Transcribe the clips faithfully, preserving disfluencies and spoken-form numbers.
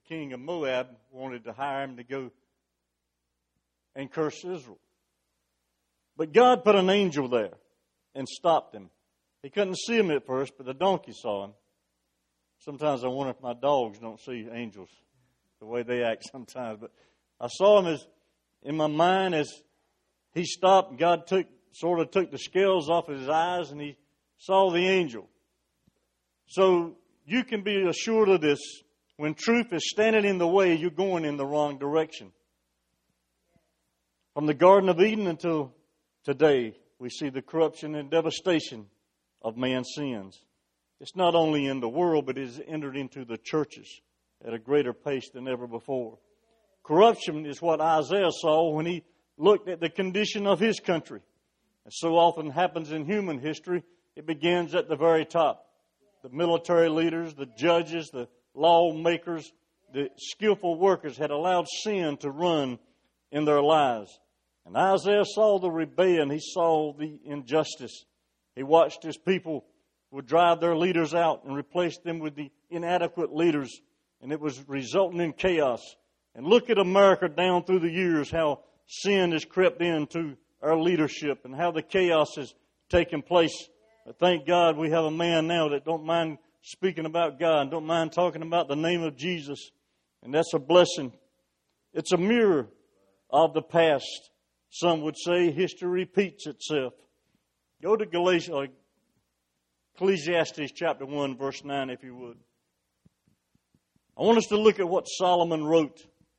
king of Moab wanted to hire him to go and curse Israel. But God put an angel there and stopped him. He couldn't see him at first, but the donkey saw him. Sometimes I wonder if my dogs don't see angels the way they act sometimes. But I saw him as in my mind as he stopped, and God took sort of took the scales off his eyes, and he saw the angel. So you can be assured of this. When truth is standing in the way, you're going in the wrong direction. From the Garden of Eden until today, we see the corruption and devastation of man's sins. It's not only in the world, but it has entered into the churches at a greater pace than ever before. Corruption is what Isaiah saw when he looked at the condition of his country. As so often happens in human history, it begins at the very top. The military leaders, the judges, the lawmakers, the skillful workers had allowed sin to run in their lives. And Isaiah saw the rebellion. He saw the injustice. He watched his people would drive their leaders out and replace them with the inadequate leaders. And it was resulting in chaos. And look at America down through the years, how sin has crept into our leadership and how the chaos has taken place. But thank God we have a man now that don't mind speaking about God, don't mind talking about the name of Jesus. And that's a blessing. It's a mirror of the past. Some would say history repeats itself. Go to Galatians, Ecclesiastes chapter one, verse nine, if you would. I want us to look at what Solomon wrote.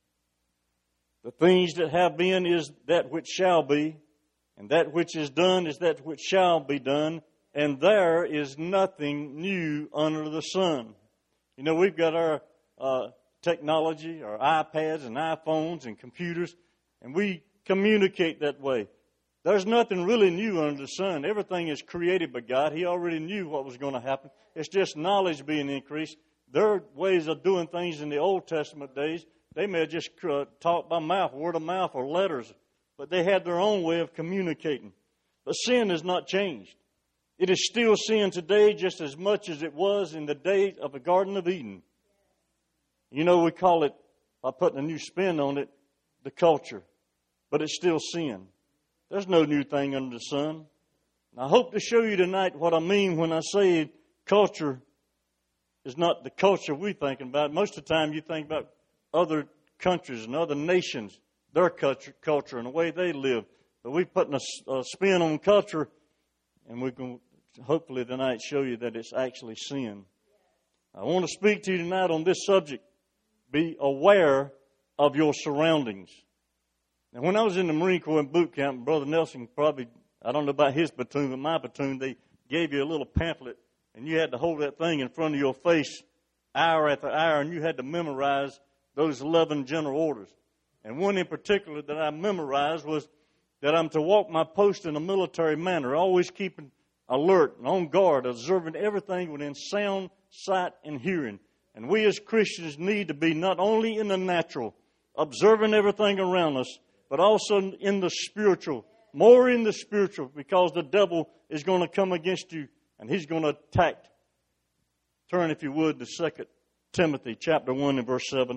The things that have been is that which shall be, and that which is done is that which shall be done, and there is nothing new under the sun. You know, we've got our uh, technology, our iPads and iPhones and computers, and we communicate that way. There's nothing really new under the sun. Everything is created by God. He already knew what was going to happen. It's just knowledge being increased. There are ways of doing things in the Old Testament days. They may have just uh, talked by mouth, word of mouth, or letters. But they had their own way of communicating. But sin has not changed. It is still sin today just as much as it was in the days of the Garden of Eden. You know, we call it, by putting a new spin on it, the culture. But it's still sin. There's no new thing under the sun. And I hope to show you tonight what I mean when I say culture is not the culture we're thinking about. Most of the time you think about other countries and other nations, their culture, culture and the way they live. But we're putting a, a spin on culture, and we're going to hopefully tonight show you that it's actually sin. I want to speak to you tonight on this subject. Be aware of your surroundings. Now, when I was in the Marine Corps in boot camp, Brother Nelson probably, I don't know about his platoon, but my platoon, they gave you a little pamphlet, and you had to hold that thing in front of your face hour after hour, and you had to memorize those eleven general orders. And one in particular that I memorized was that I'm to walk my post in a military manner, always keeping alert and on guard, observing everything within sound, sight, and hearing. And we as Christians need to be not only in the natural, observing everything around us, but also in the spiritual, more in the spiritual, because the devil is going to come against you and he's going to attack. Turn, if you would, to Second Timothy chapter one and verse seven.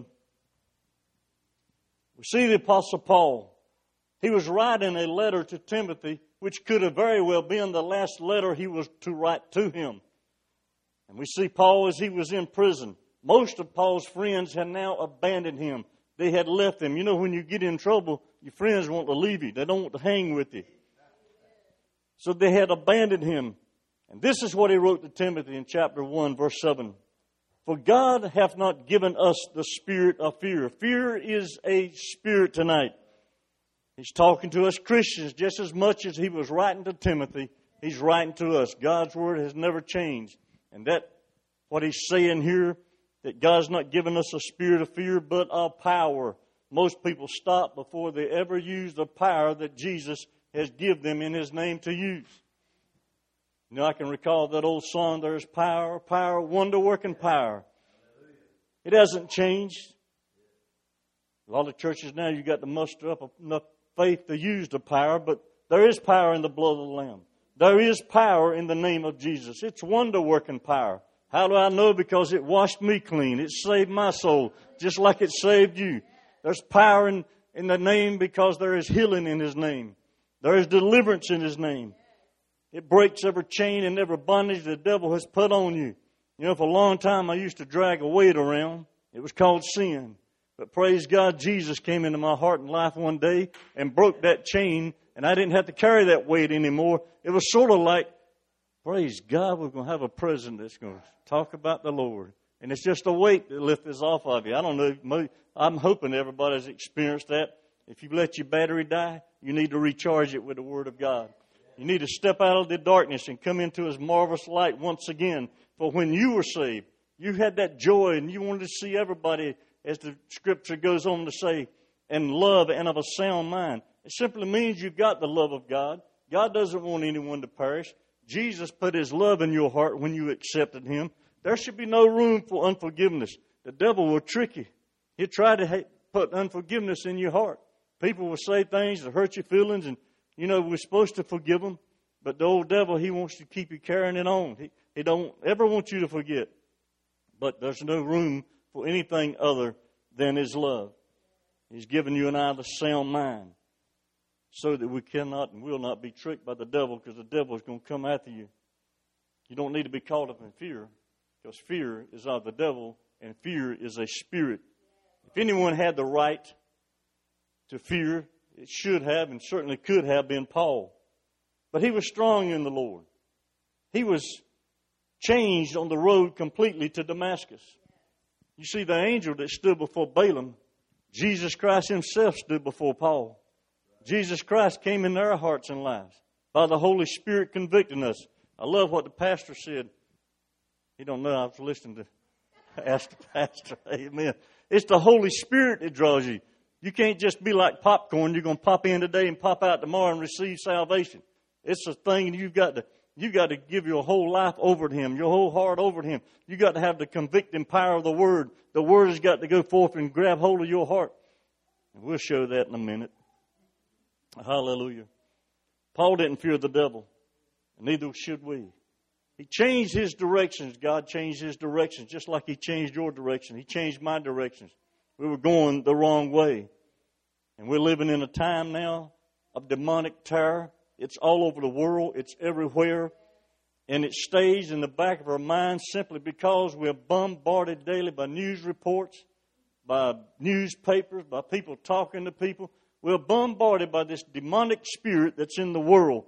We see the Apostle Paul. He was writing a letter to Timothy, which could have very well been the last letter he was to write to him. And we see Paul as he was in prison. Most of Paul's friends had now abandoned him. They had left him. You know, when you get in trouble, your friends want to leave you. They don't want to hang with you. So they had abandoned him. And this is what he wrote to Timothy in chapter one, verse seven. For God hath not given us the spirit of fear. Fear is a spirit tonight. He's talking to us Christians just as much as he was writing to Timothy. He's writing to us. God's word has never changed. And that, what he's saying here, that God's not given us a spirit of fear, but of power. Most people stop before they ever use the power that Jesus has given them in his name to use. You know, I can recall that old song, there's power, power, wonder-working power. It hasn't changed. A lot of churches now, you've got to muster up enough faith to use the power, but there is power in the blood of the Lamb. There is power in the name of Jesus. It's wonder-working power. How do I know? Because it washed me clean. It saved my soul, just like it saved you. There's power in, in the name because there is healing in His name. There is deliverance in His name. It breaks every chain and every bondage the devil has put on you. You know, for a long time I used to drag a weight around. It was called sin. But praise God, Jesus came into my heart and life one day and broke that chain, and I didn't have to carry that weight anymore. It was sort of like, praise God, we're going to have a president that's going to talk about the Lord. And it's just a weight that lifts this off of you. I don't know. I'm hoping everybody's experienced that. If you let your battery die, you need to recharge it with the Word of God. You need to step out of the darkness and come into His marvelous light once again. For when you were saved, you had that joy and you wanted to see everybody, as the Scripture goes on to say, in love and of a sound mind. It simply means you've got the love of God. God doesn't want anyone to perish. Jesus put His love in your heart when you accepted Him. There should be no room for unforgiveness. The devil will trick you. He'll try to put unforgiveness in your heart. People will say things that hurt your feelings, and, you know, we're supposed to forgive them. But the old devil, he wants to keep you carrying it on. He, he don't ever want you to forget. But there's no room for anything other than His love. He's given you and I the sound mind so that we cannot and will not be tricked by the devil, because the devil is going to come after you. You don't need to be caught up in fear, because fear is of the devil and fear is a spirit. If anyone had the right to fear, it should have and certainly could have been Paul. But he was strong in the Lord. He was changed on the road completely to Damascus. You see, the angel that stood before Balaam, Jesus Christ Himself stood before Paul. Jesus Christ came in their hearts and lives by the Holy Spirit convicting us. I love what the pastor said. He don't know I was listening to ask the pastor. Amen. It's the Holy Spirit that draws you. You can't just be like popcorn. You're going to pop in today and pop out tomorrow and receive salvation. It's a thing you've got to you've got to give your whole life over to Him, your whole heart over to Him. You've got to have the convicting power of the Word. The Word has got to go forth and grab hold of your heart. And we'll show that in a minute. Hallelujah. Paul didn't fear the devil, and neither should we. He changed his directions. God changed His directions just like He changed your direction. He changed my directions. We were going the wrong way. And we're living in a time now of demonic terror. It's all over the world. It's everywhere. And it stays in the back of our minds simply because we're bombarded daily by news reports, by newspapers, by people talking to people. We're bombarded by this demonic spirit that's in the world,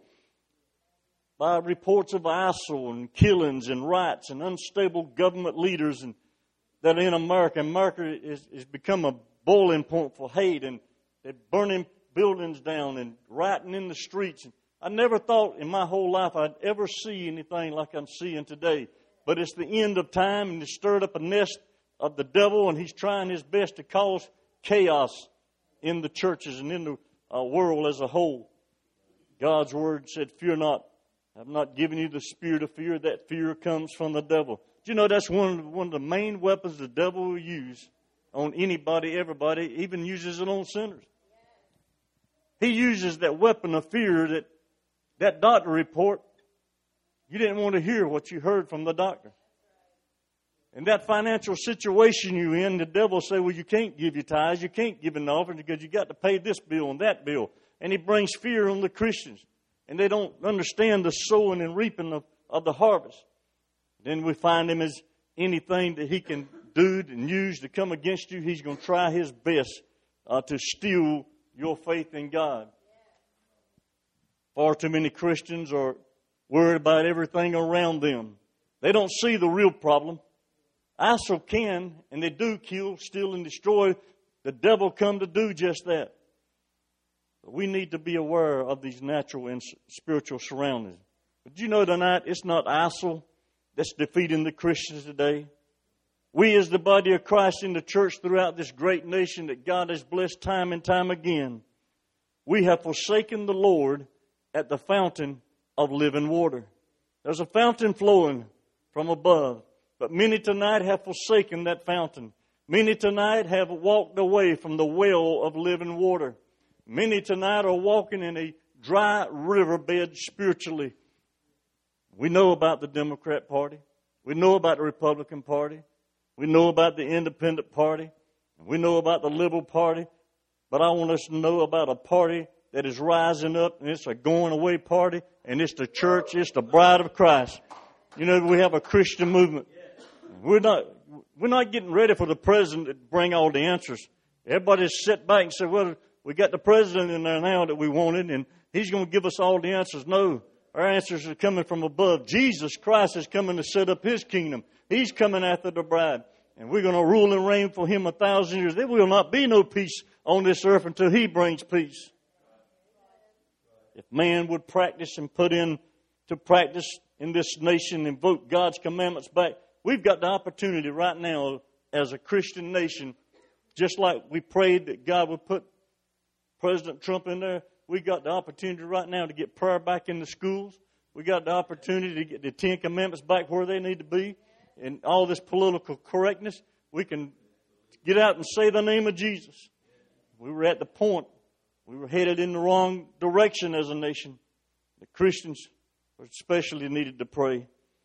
by reports of I S I L and killings and riots and unstable government leaders and that are in America. America is, is become a boiling point for hate, and they're burning buildings down and rioting in the streets. I never thought in my whole life I'd ever see anything like I'm seeing today. But it's the end of time, and it's stirred up a nest of the devil, and he's trying his best to cause chaos in the churches and in the uh, world as a whole. God's Word said, fear not. I've not given you the spirit of fear. That fear comes from the devil. Do you know that's one of, one of the main weapons the devil will use on anybody, everybody, even uses it on sinners. He uses that weapon of fear, that that doctor report, you didn't want to hear what you heard from the doctor. And that financial situation you're in, the devil will say, well, you can't give your tithes, you can't give an offering because you got to pay this bill and that bill. And he brings fear on the Christians. And they don't understand the sowing and reaping of, of the harvest. Then we find him as anything that he can do and use to come against you. He's going to try his best uh, to steal your faith in God. Far too many Christians are worried about everything around them. They don't see the real problem. I S I L can, and they do kill, steal, and destroy. The devil come to do just that. But we need to be aware of these natural and spiritual surroundings. But you know tonight, it's not I S I L that's defeating the Christians today. We as the body of Christ in the church throughout this great nation that God has blessed time and time again, we have forsaken the Lord at the fountain of living water. There's a fountain flowing from above, but many tonight have forsaken that fountain. Many tonight have walked away from the well of living water. Many tonight are walking in a dry riverbed spiritually. We know about the Democrat Party. We know about the Republican Party. We know about the Independent Party. We know about the Liberal Party. But I want us to know about a party that is rising up, and it's a going-away party, and it's the church, it's the bride of Christ. You know, we have a Christian movement. We're not, we're not getting ready for the president to bring all the answers. Everybody's sit back and say, well, we got the president in there now that we wanted, and he's going to give us all the answers. No, our answers are coming from above. Jesus Christ is coming to set up His kingdom. He's coming after the bride, and we're going to rule and reign for Him a thousand years. There will not be no peace on this earth until He brings peace. If man would practice and put into practice in this nation, invoke God's commandments back, we've got the opportunity right now as a Christian nation, just like we prayed that God would put President Trump in there, we got the opportunity right now to get prayer back in the schools. We got the opportunity to get the Ten Commandments back where they need to be. And all this political correctness, we can get out and say the name of Jesus. We were at the point, we were headed in the wrong direction as a nation. The Christians especially needed to pray.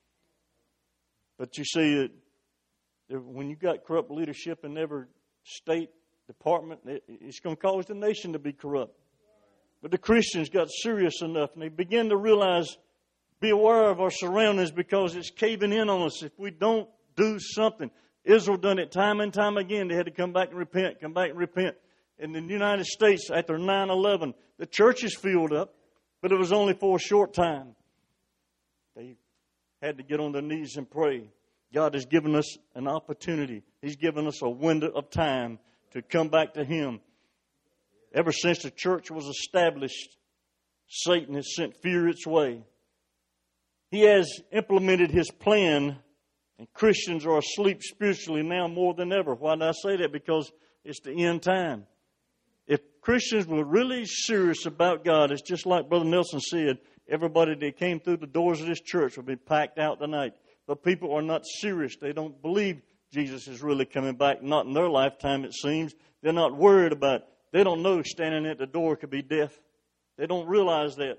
But you see, that when you got corrupt leadership in every state department, it's going to cause the nation to be corrupt. But the Christians got serious enough, and they began to realize, be aware of our surroundings because it's caving in on us if we don't do something. Israel done it time and time again. They had to come back and repent, come back and repent. In the United States, after nine eleven, the churches filled up, but it was only for a short time. They had to get on their knees and pray. God has given us an opportunity. He's given us a window of time to come back to Him. Ever since the church was established, Satan has sent fear its way. He has implemented his plan, and Christians are asleep spiritually now more than ever. Why do I say that? Because it's the end time. If Christians were really serious about God, it's just like Brother Nelson said, everybody that came through the doors of this church will be packed out tonight. But people are not serious. They don't believe Jesus is really coming back. Not in their lifetime, it seems. They're not worried about it. They don't know standing at the door could be death. They don't realize that.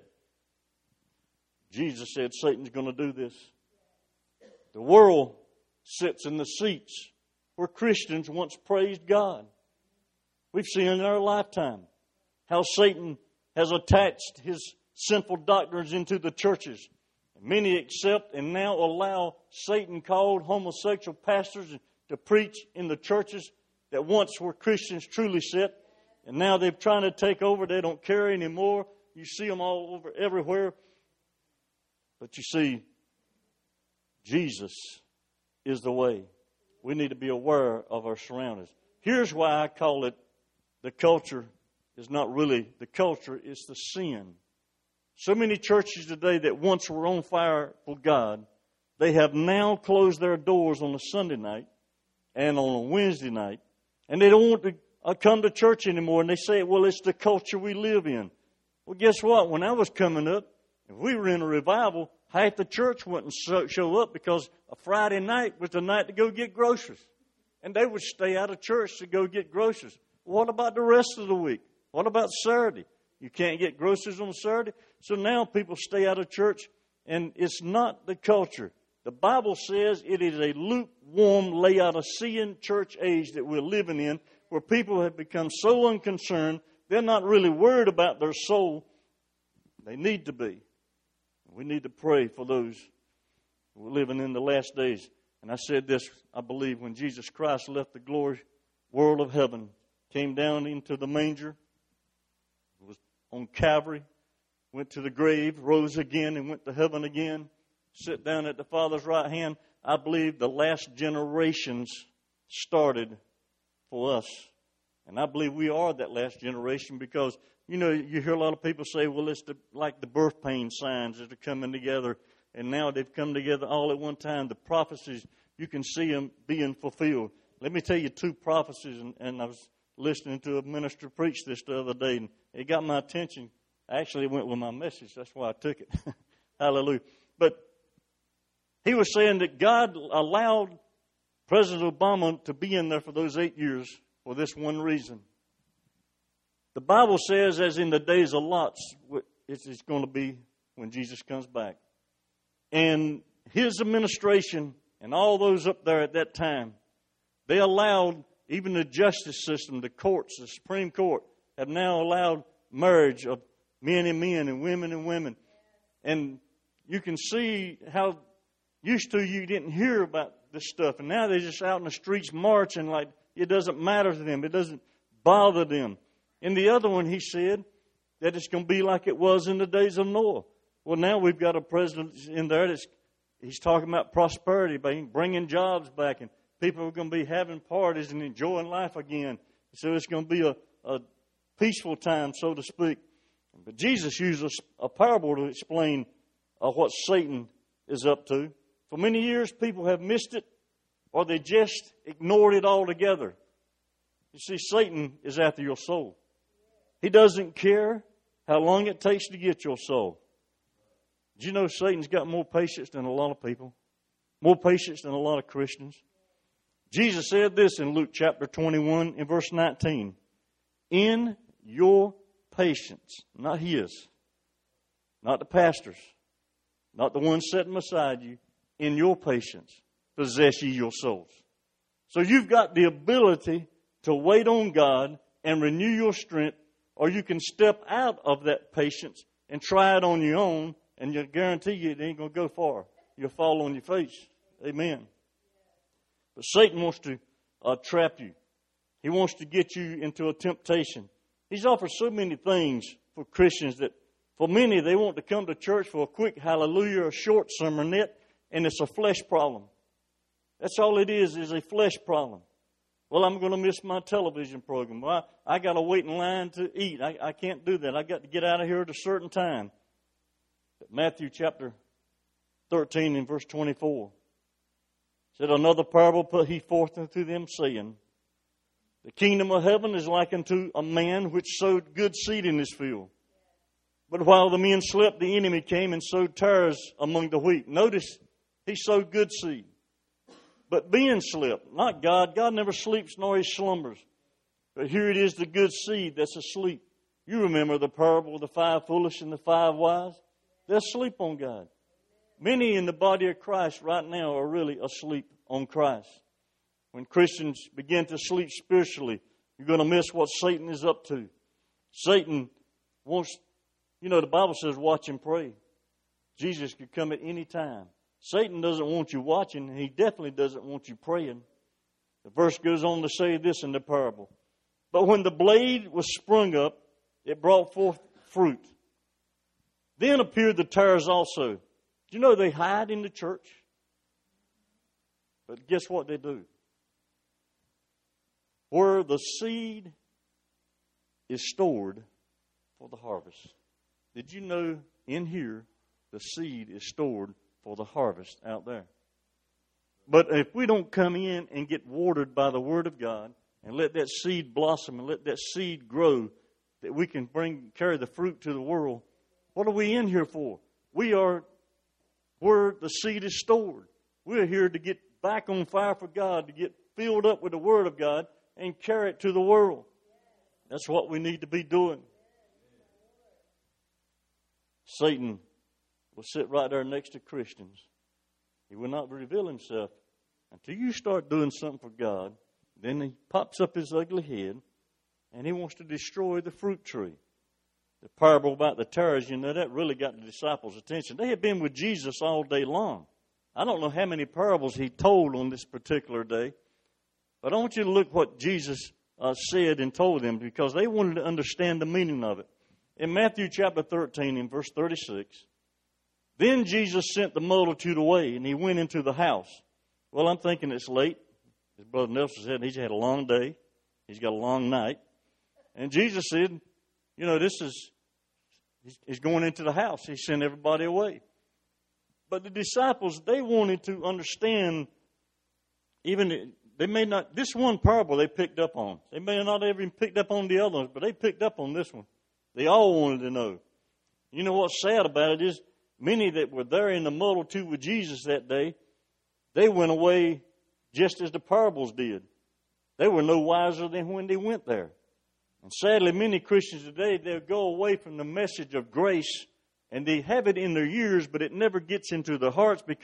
Jesus said Satan's going to do this. The world sits in the seats where Christians once praised God. We've seen in our lifetime how Satan has attached his sinful doctrines into the churches. Many accept and now allow Satan-called homosexual pastors to preach in the churches that once were Christians truly set. And now they're trying to take over. They don't care anymore. You see them all over everywhere. But you see, Jesus is the way. We need to be aware of our surroundings. Here's why I call it the culture is not really the culture, it's the sin. So many churches today that once were on fire for God, they have now closed their doors on a Sunday night and on a Wednesday night, and they don't want to come to church anymore, and they say, well, it's the culture we live in. Well, guess what? When I was coming up, if we were in a revival, half the church wouldn't show up because a Friday night was the night to go get groceries. And they would stay out of church to go get groceries. What about the rest of the week? What about Saturday? You can't get groceries on Saturday? So now people stay out of church, and it's not the culture. The Bible says it is a lukewarm, Laodicean church age that we're living in, where people have become so unconcerned, they're not really worried about their soul. They need to be. We need to pray for those who are living in the last days. And I said this, I believe, when Jesus Christ left the glory world of heaven, came down into the manger, was on Calvary, went to the grave, rose again, and went to heaven again, sit down at the Father's right hand. I believe the last generations started for us. And I believe we are that last generation because, you know, you hear a lot of people say, well, it's the, like the birth pain signs that are coming together. And now they've come together all at one time. The prophecies, you can see them being fulfilled. Let me tell you two prophecies, and, and I was listening to a minister preach this the other day, and it got my attention. Actually, it went with my message. That's why I took it. Hallelujah. But he was saying that God allowed President Obama to be in there for those eight years for this one reason. The Bible says, as in the days of Lot, it's going to be when Jesus comes back. And his administration and all those up there at that time, they allowed even the justice system, the courts, the Supreme Court, have now allowed marriage of men and men and women and women. And you can see how used to you didn't hear about this stuff. And now they're just out in the streets marching like it doesn't matter to them. It doesn't bother them. In the other one, he said that it's going to be like it was in the days of Noah. Well, now we've got a president in there that's he's talking about prosperity, bringing jobs back, and people are going to be having parties and enjoying life again. So it's going to be a, a peaceful time, so to speak. But Jesus used a, a parable to explain uh, what Satan is up to. For many years, people have missed it, or they just ignored it altogether. You see, Satan is after your soul. He doesn't care how long it takes to get your soul. Did you know Satan's got more patience than a lot of people? More patience than a lot of Christians? Jesus said this in Luke chapter twenty-one in verse nineteen. In your patience, not his, not the pastor's, not the one sitting beside you, in your patience, possess ye your souls. So you've got the ability to wait on God and renew your strength, or you can step out of that patience and try it on your own, and I guarantee you it ain't going to go far. You'll fall on your face. Amen. But Satan wants to uh, trap you. He wants to get you into a temptation. He's offered so many things for Christians that for many they want to come to church for a quick hallelujah, a short sermonette, and it's a flesh problem. That's all it is, is a flesh problem. Well, I'm going to miss my television program. Well, I, I got to wait in line to eat. I, I can't do that. I got to get out of here at a certain time. But Matthew chapter thirteen and verse twenty-four said, another parable put he forth unto them, saying, the kingdom of heaven is like unto a man which sowed good seed in his field. But while the men slept, the enemy came and sowed tares among the wheat. Notice, he sowed good seed. But being slept, not God. God never sleeps nor he slumbers. But here it is, the good seed that's asleep. You remember the parable of the five foolish and the five wise? They're asleep on God. Many in the body of Christ right now are really asleep on Christ. When Christians begin to sleep spiritually, you're going to miss what Satan is up to. Satan wants, you know, the Bible says watch and pray. Jesus could come at any time. Satan doesn't want you watching, and he definitely doesn't want you praying. The verse goes on to say this in the parable. But when the blade was sprung up, it brought forth fruit. Then appeared the tares also. Do you know they hide in the church? But guess what they do? Where the seed is stored for the harvest. Did you know in here the seed is stored for the harvest out there? But if we don't come in and get watered by the Word of God and let that seed blossom and let that seed grow, that we can bring carry the fruit to the world, what are we in here for? We are where the seed is stored. We're here to get back on fire for God, to get filled up with the Word of God and carry it to the world. That's what we need to be doing. Satan will sit right there next to Christians. He will not reveal himself until you start doing something for God. Then he pops up his ugly head and he wants to destroy the fruit tree. The parable about the tares, you know, that really got the disciples' attention. They had been with Jesus all day long. I don't know how many parables he told on this particular day, but I want you to look what Jesus uh, said and told them, because they wanted to understand the meaning of it. In Matthew chapter thirteen, in verse thirty-six, then Jesus sent the multitude away, and he went into the house. Well, I'm thinking it's late. As Brother Nelson said, he's had a long day. He's got a long night. And Jesus said, you know, this is, he's going into the house. He sent everybody away. But the disciples, they wanted to understand, even, they may not, this one parable they picked up on. They may not have even picked up on the other ones, but they picked up on this one. They all wanted to know. You know what's sad about it is, many that were there in the multitude with Jesus that day, they went away just as the parables did. They were no wiser than when they went there. And sadly, many Christians today, they'll go away from the message of grace, and they have it in their ears, but it never gets into their hearts because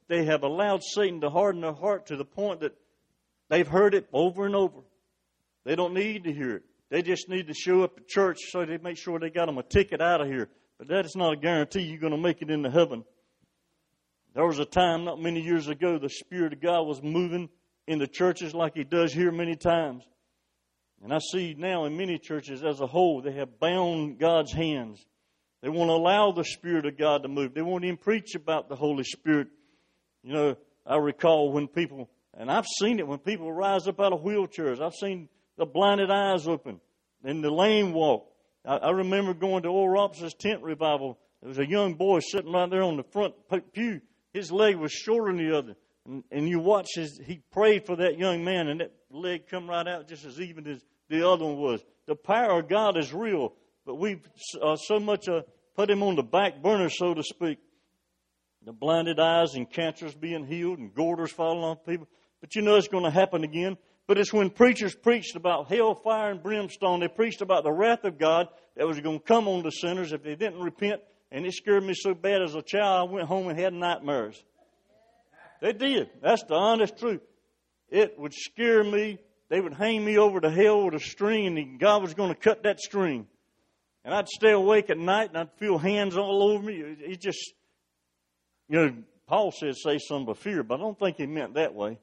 they have allowed Satan to harden their heart to the point that they've heard it over and over. They don't need to hear it. They just need to show up at church so they make sure they got them a ticket out of here. But that is not a guarantee you're going to make it into heaven. There was a time not many years ago the Spirit of God was moving in the churches like He does here many times. And I see now in many churches as a whole, they have bound God's hands. They won't allow the Spirit of God to move. They won't even preach about the Holy Spirit. You know, I recall when people, and I've seen it when people rise up out of wheelchairs. I've seen the blinded eyes open and the lame walk. I, I remember going to Oral Robertson's tent revival. There was a young boy sitting right there on the front pew. His leg was shorter than the other. And, and you watch his, he prayed for that young man, and that leg come right out just as even as the other one was. The power of God is real, but we've uh, so much uh, put him on the back burner, so to speak. The blinded eyes and cancers being healed and goiters falling off people. But you know it's going to happen again. But it's when preachers preached about hell, fire, and brimstone, they preached about the wrath of God that was going to come on the sinners if they didn't repent. And it scared me so bad as a child, I went home and had nightmares. They did. That's the honest truth. It would scare me. They would hang me over the hell with a string, and God was going to cut that string. And I'd stay awake at night, and I'd feel hands all over me. It, it just, you know, Paul said say something of fear, but I don't think he meant that way.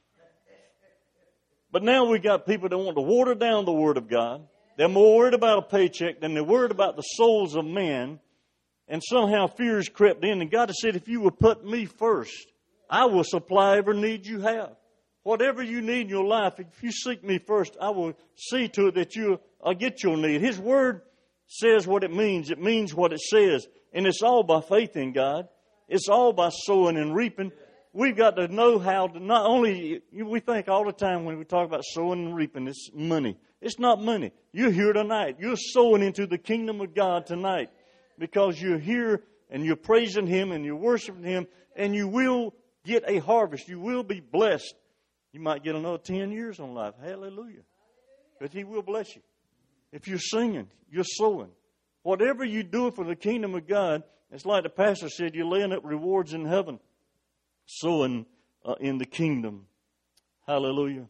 But now we got people that want to water down the Word of God. They're more worried about a paycheck than they're worried about the souls of men. And somehow fear has crept in. And God has said, if you will put me first, I will supply every need you have. Whatever you need in your life, if you seek me first, I will see to it that you uh, get your need. His Word says what it means. It means what it says. And it's all by faith in God. It's all by sowing and reaping. We've got to know how to not only, we think all the time when we talk about sowing and reaping, it's money. It's not money. You're here tonight. You're sowing into the kingdom of God tonight because you're here and you're praising Him and you're worshiping Him, and you will get a harvest. You will be blessed. You might get another ten years on life. Hallelujah. But He will bless you. If you're singing, you're sowing. Whatever you do for the kingdom of God, it's like the pastor said, you're laying up rewards in heaven. Sowing uh, in the kingdom. Hallelujah.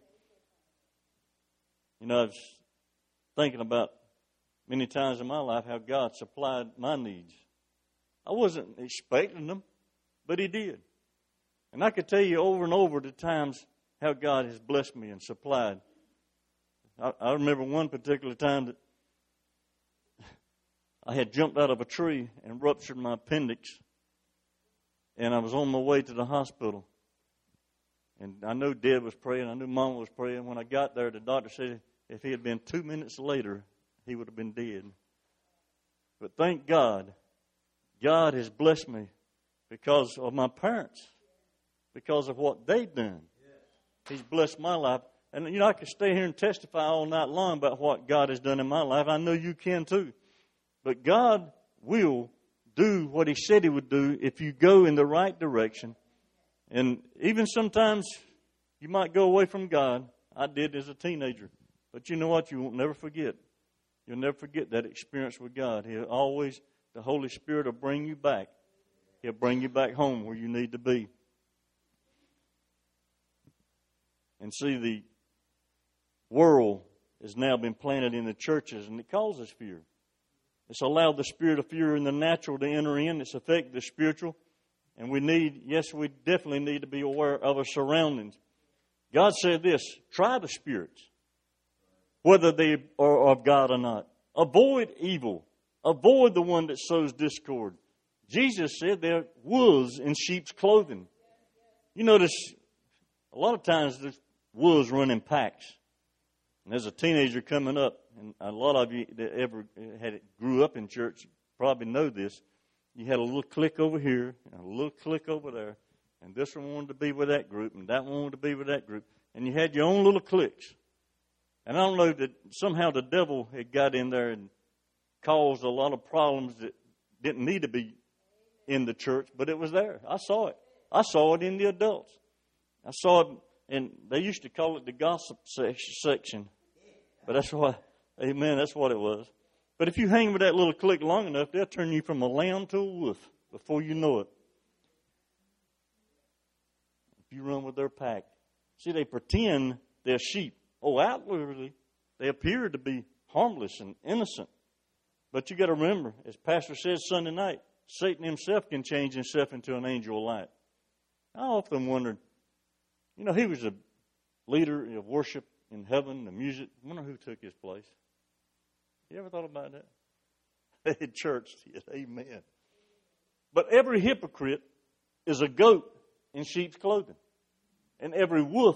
You know, I was thinking about many times in my life how God supplied my needs. I wasn't expecting them, but He did. And I could tell you over and over the times how God has blessed me and supplied. I, I remember one particular time that I had jumped out of a tree and ruptured my appendix. And I was on my way to the hospital. And I knew Dad was praying. I knew Mom was praying. When I got there, the doctor said if he had been two minutes later, he would have been dead. But thank God, God has blessed me because of my parents, because of what they've done. He's blessed my life. And, you know, I could stay here and testify all night long about what God has done in my life. I know you can too. But God will do what He said He would do if you go in the right direction. And even sometimes you might go away from God. I did as a teenager. But you know what? You won't never forget. You'll never forget that experience with God. He'll always, the Holy Spirit will bring you back. He'll bring you back home where you need to be. And see, the world has now been planted in the churches, and it causes fear. It's allowed the spirit of fear in the natural to enter in. It's affected the spiritual. And we need, yes, we definitely need to be aware of our surroundings. God said this, try the spirits, whether they are of God or not. Avoid evil. Avoid the one that sows discord. Jesus said there are wolves in sheep's clothing. You notice a lot of times there's wolves run in packs. And as a teenager coming up, and a lot of you that ever had it, grew up in church probably know this. You had a little clique over here and a little clique over there. And this one wanted to be with that group and that one wanted to be with that group. And you had your own little cliques. And I don't know that somehow the devil had got in there and caused a lot of problems that didn't need to be in the church, but it was there. I saw it. I saw it in the adults. I saw it, and they used to call it the gossip section. But that's what, amen, that's what it was. But if you hang with that little clique long enough, they'll turn you from a lamb to a wolf before you know it. if you run with their pack. See, they pretend they're sheep. Oh, outwardly, they appear to be harmless and innocent. But you got to remember, as Pastor said Sunday night, Satan himself can change himself into an angel of light. I often wondered, you know, he was a leader of worship in heaven, the music. I wonder who took his place. You ever thought about that? The church did. Amen. But every hypocrite is a goat in sheep's clothing. And every wolf,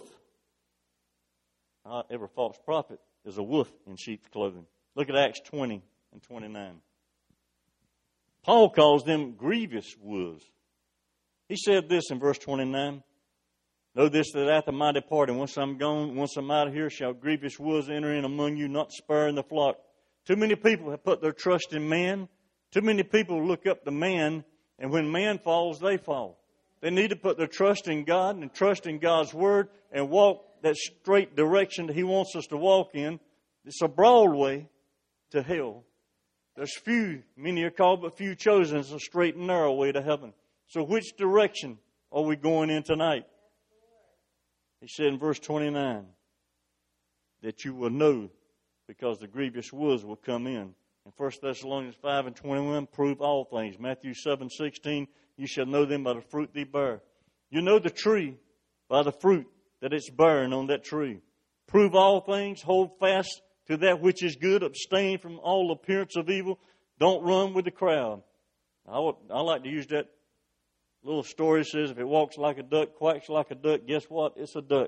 uh, every false prophet is a wolf in sheep's clothing. Look at Acts twenty and twenty-nine. Paul calls them grievous wolves. He said this in verse twenty-nine. Know this, that after my departing, once I'm gone, once I'm out of here, shall grievous wolves enter in among you, not sparing the flock. Too many people have put their trust in man. Too many people look up to man, and when man falls, they fall. They need to put their trust in God and trust in God's Word and walk that straight direction that He wants us to walk in. It's a broad way to hell. There's few, many are called, but few chosen. It's a straight and narrow way to heaven. So which direction are we going in tonight? He said in verse twenty-nine, that you will know because the grievous wolves will come in. In First Thessalonians five and twenty-one, prove all things. Matthew seven sixteen, you shall know them by the fruit they bear. You know the tree by the fruit that it's bearing on that tree. Prove all things, hold fast to that which is good, abstain from all appearance of evil. Don't run with the crowd. I, would, I like to use that little story. It says, if it walks like a duck, quacks like a duck, guess what? It's a duck.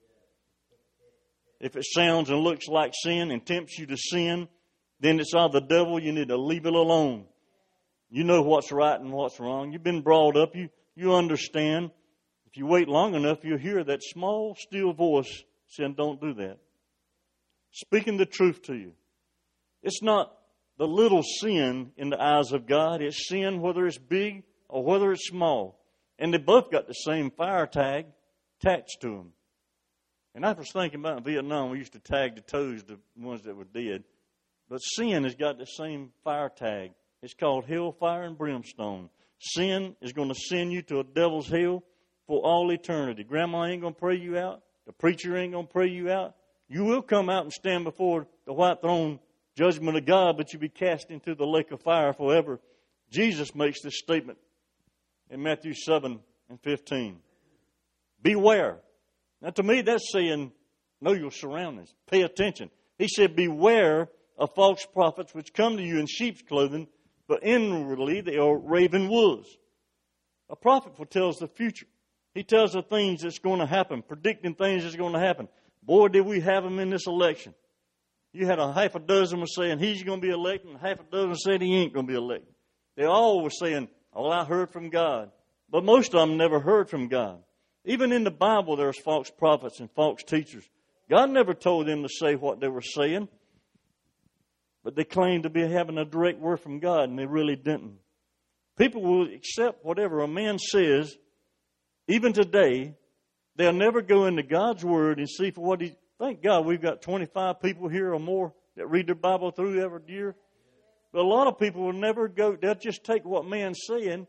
If it sounds and looks like sin and tempts you to sin, then it's of the devil. You need to leave it alone. You know what's right and what's wrong. You've been brought up. You, you understand. If you wait long enough, you'll hear that small, still voice saying, don't do that. Speaking the truth to you. It's not the little sin in the eyes of God. It's sin whether it's big or whether it's small. And they both got the same fire tag attached to them. And I was thinking about in Vietnam, we used to tag the toes, the ones that were dead. But sin has got the same fire tag. It's called hellfire and brimstone. Sin is going to send you to a devil's hell for all eternity. Grandma ain't going to pray you out. The preacher ain't going to pray you out. You will come out and stand before the white throne judgment of God, but you'll be cast into the lake of fire forever. Jesus makes this statement in Matthew seven and fifteen. Beware. Now to me that's saying, know your surroundings. Pay attention. He said, beware of false prophets which come to you in sheep's clothing, but inwardly they are raven wolves. A prophet foretells the future. He tells the things that's going to happen, predicting things that's going to happen. Boy, did we have them in this election. You had a half a dozen were saying he's going to be elected, and half a dozen said he ain't going to be elected. They all were saying, oh, I heard from God. But most of them never heard from God. Even in the Bible, there's false prophets and false teachers. God never told them to say what they were saying. But they claimed to be having a direct word from God, and they really didn't. People will accept whatever a man says. Even today, they'll never go into God's Word and see for what He... Thank God we've got twenty-five people here or more that read their Bible through every year. But a lot of people will never go... They'll just take what man's saying.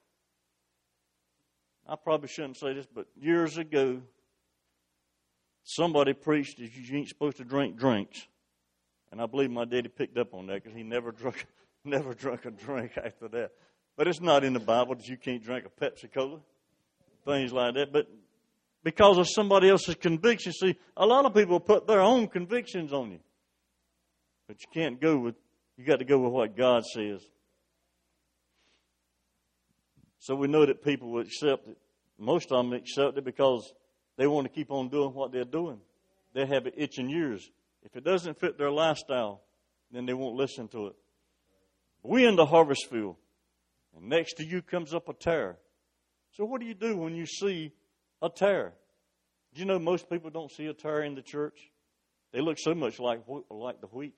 I probably shouldn't say this, but years ago, somebody preached that you ain't supposed to drink drinks. And I believe my daddy picked up on that because he never drunk, never drunk a drink after that. But it's not in the Bible that you can't drink a Pepsi-Cola, things like that. But because of somebody else's conviction, see, a lot of people put their own convictions on you. But you can't go with, you got to go with what God says. So we know that people will accept it. Most of them accept it because they want to keep on doing what they're doing. They have it itching ears. If it doesn't fit their lifestyle, then they won't listen to it. We in the harvest field, and next to you comes up a tare. So what do you do when you see a tare? Do you know most people don't see a tare in the church? They look so much like like the wheat.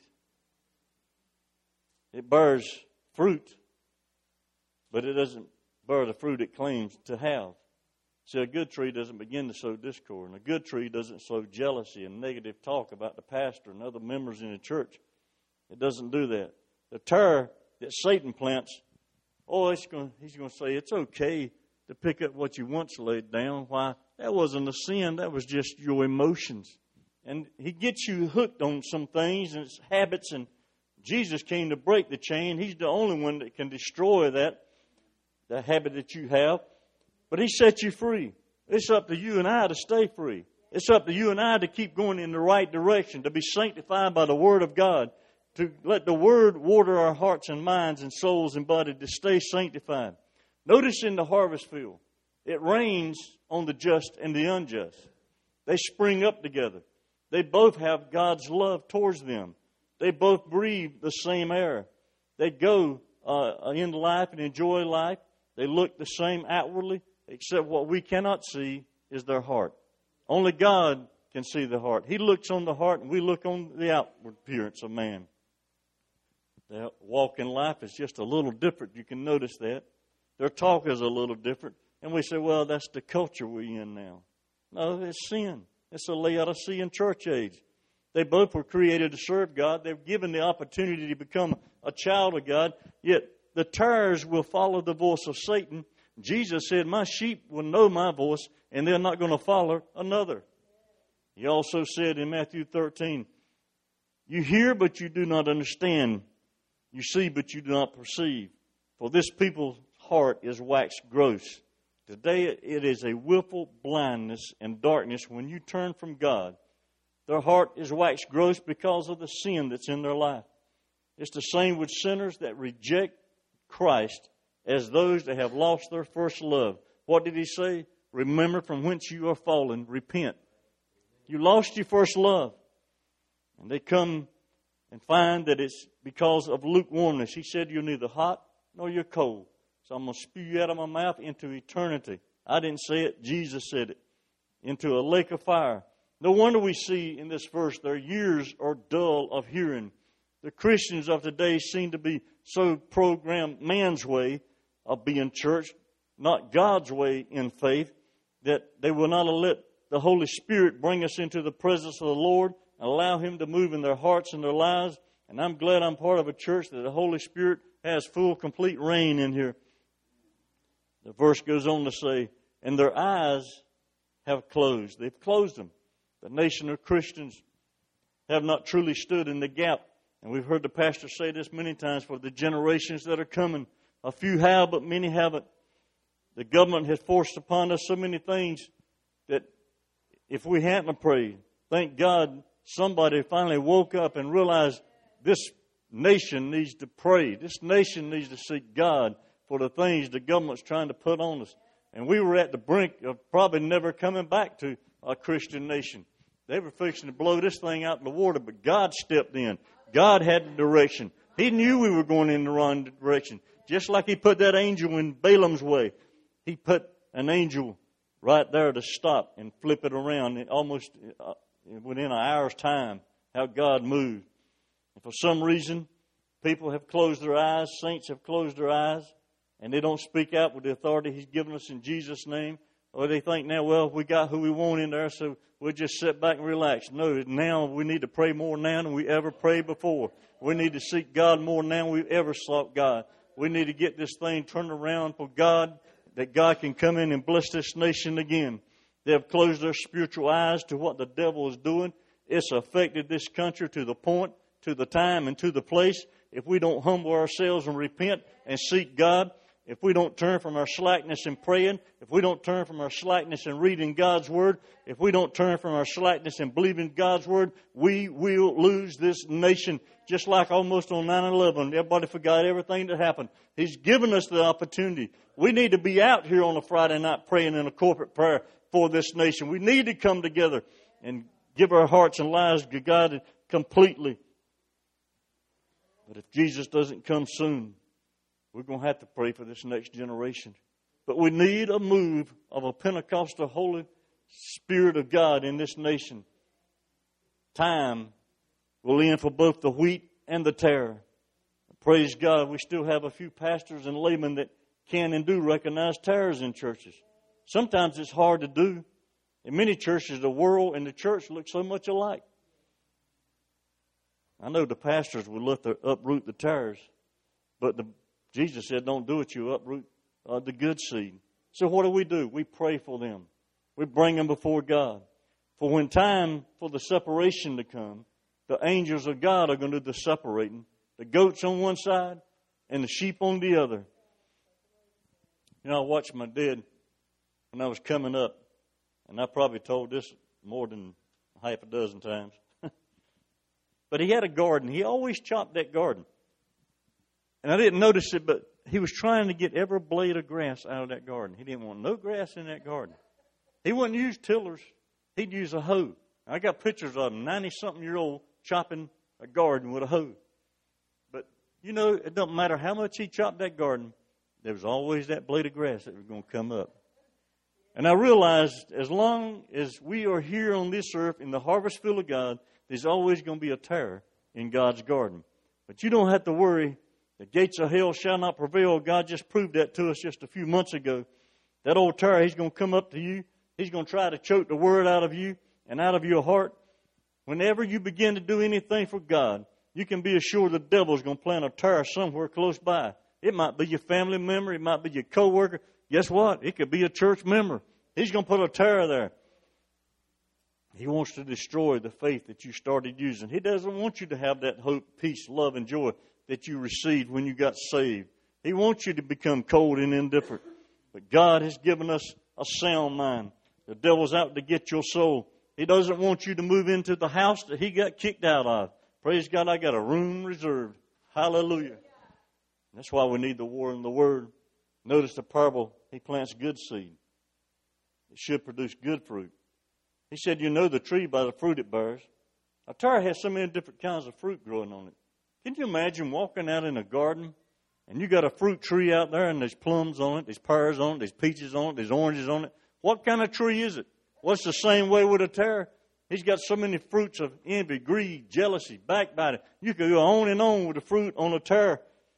It bears fruit, but it doesn't bear the fruit it claims to have. See, a good tree doesn't begin to sow discord, and a good tree doesn't sow jealousy and negative talk about the pastor and other members in the church. It doesn't do that. The tare that Satan plants, oh, it's going, he's going to say it's okay to pick up what you once laid down. Why? That wasn't a sin. That was just your emotions. And he gets you hooked on some things and it's habits. And Jesus came to break the chain. He's the only one that can destroy that, the habit that you have. But he set you free. It's up to you and I to stay free. It's up to you and I to keep going in the right direction, to be sanctified by the Word of God, to let the Word water our hearts and minds and souls and body to stay sanctified. Notice in the harvest field, it rains on the just and the unjust. They spring up together. They both have God's love towards them. They both breathe the same air. They go uh, in life and enjoy life. They look the same outwardly, except what we cannot see is their heart. Only God can see the heart. He looks on the heart and we look on the outward appearance of man. Their walk in life is just a little different. You can notice that. Their talk is a little different. And we say, well, that's the culture we're in now. No, it's sin. It's a Laodicean church age. They both were created to serve God. They're given the opportunity to become a child of God. Yet the tares will follow the voice of Satan. Jesus said, my sheep will know my voice, and they're not going to follow another. He also said in Matthew thirteen, you hear, but you do not understand. You see, but you do not perceive. For this people's heart is waxed gross. Today it is a willful blindness and darkness when you turn from God. Their heart is waxed gross because of the sin that's in their life. It's the same with sinners that reject Christ as those that have lost their first love. What did he say? Remember from whence you are fallen. Repent. You lost your first love. And they come and find that it's because of lukewarmness. He said you're neither hot nor you're cold. So I'm going to spew you out of my mouth into eternity. I didn't say it. Jesus said it. Into a lake of fire. No wonder we see in this verse their ears are dull of hearing. The Christians of today seem to be so programmed man's way of being church, not God's way in faith, that they will not let the Holy Spirit bring us into the presence of the Lord and allow Him to move in their hearts and their lives. And I'm glad I'm part of a church that the Holy Spirit has full, complete reign in here. The verse goes on to say, and their eyes have closed. They've closed them. The nation of Christians have not truly stood in the gap. And we've heard the pastor say this many times for the generations that are coming. A few have, but many haven't. The government has forced upon us so many things that if we hadn't prayed, thank God somebody finally woke up and realized this nation needs to pray. This nation needs to seek God for the things the government's trying to put on us. And we were at the brink of probably never coming back to a Christian nation. They were fixing to blow this thing out in the water, but God stepped in. God had the direction. He knew we were going in the wrong direction. Just like He put that angel in Balaam's way. He put an angel right there to stop and flip it around. It almost uh, within an hour's time, how God moved. And for some reason, people have closed their eyes. Saints have closed their eyes. And they don't speak out with the authority He's given us in Jesus' name. Or they think now, well, we got who we want in there, so we'll just sit back and relax. No, now we need to pray more now than we ever prayed before. We need to seek God more now than we ever sought God. We need to get this thing turned around for God, that God can come in and bless this nation again. They have closed their spiritual eyes to what the devil is doing. It's affected this country to the point, to the time, and to the place. If we don't humble ourselves and repent and seek God, if we don't turn from our slackness in praying, if we don't turn from our slackness in reading God's Word, if we don't turn from our slackness in believing God's Word, we will lose this nation. Just like almost on nine eleven, everybody forgot everything that happened. He's given us the opportunity. We need to be out here on a Friday night praying in a corporate prayer for this nation. We need to come together and give our hearts and lives to God completely. But if Jesus doesn't come soon, we're going to have to pray for this next generation. But we need a move of a Pentecostal Holy Spirit of God in this nation. Time will end for both the wheat and the tare. Praise God, we still have a few pastors and laymen that can and do recognize tares in churches. Sometimes it's hard to do. In many churches, the world and the church look so much alike. I know the pastors would love to uproot the tares, but the Jesus said, don't do it, you uproot uh, the good seed. So what do we do? We pray for them. We bring them before God. For when time for the separation to come, the angels of God are going to do the separating. The goats on one side and the sheep on the other. You know, I watched my dad when I was coming up, and I probably told this more than half a dozen times. But he had a garden. He always chopped that garden. And I didn't notice it, but he was trying to get every blade of grass out of that garden. He didn't want no grass in that garden. He wouldn't use tillers. He'd use a hoe. I got pictures of him, ninety-something-year-old, chopping a garden with a hoe. But, you know, it doesn't matter how much he chopped that garden, there was always that blade of grass that was going to come up. And I realized as long as we are here on this earth in the harvest field of God, there's always going to be a terror in God's garden. But you don't have to worry. The gates of hell shall not prevail. God just proved that to us just a few months ago. That old terror, he's going to come up to you. He's going to try to choke the word out of you and out of your heart. Whenever you begin to do anything for God, you can be assured the devil's going to plant a terror somewhere close by. It might be your family member. It might be your coworker. Guess what? It could be a church member. He's going to put a terror there. He wants to destroy the faith that you started using. He doesn't want you to have that hope, peace, love, and joy that you received when you got saved. He wants you to become cold and indifferent. But God has given us a sound mind. The devil's out to get your soul. He doesn't want you to move into the house that he got kicked out of. Praise God, I got a room reserved. Hallelujah. That's why we need the war in the Word. Notice the parable, he plants good seed. It should produce good fruit. He said, you know the tree by the fruit it bears. A terror has so many different kinds of fruit growing on it. Can you imagine walking out in a garden and you got a fruit tree out there and there's plums on it, there's pears on it, there's peaches on it, there's oranges on it. What kind of tree is it? Well, it's the same way with a terror. He's got so many fruits of envy, greed, jealousy, backbiting. You could go on and on with the fruit on a terror.